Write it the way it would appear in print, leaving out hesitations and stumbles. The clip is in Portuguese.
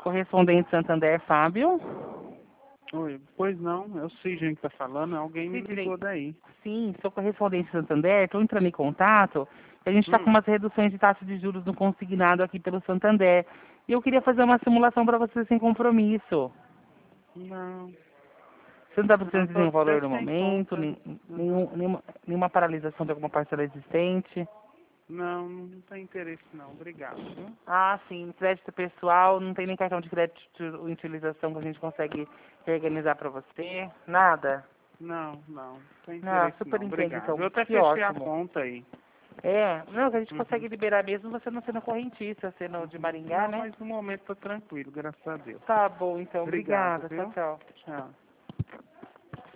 Correspondente Santander, Fábio. Oi, pois não, é o Sidney que tá falando, alguém me Sidney. ligou daí. Sim, sou correspondente Santander, estou entrando em contato. A gente está com umas reduções de taxa de juros no consignado aqui pelo Santander. E eu queria fazer uma simulação para você sem compromisso. Não, Você não está não, precisando de tô nenhum até valor no sem momento, conta. nenhuma paralisação de alguma parcela existente? Não, não tem interesse não, obrigado, viu? Ah, sim, crédito pessoal, não tem nem cartão de crédito de utilização que a gente consegue organizar para você? Nada? Não tem Ah, interesse super não, entendo, obrigado. então. Eu até Que fechei a ótimo. conta aí. Não, que a gente Uhum. consegue liberar mesmo você não sendo correntista, sendo de Maringá, Não, né? mas no momento tô tranquilo, graças a Deus. Tá bom, então. Obrigado, Obrigada. Tchau, viu? tchau. Tchau.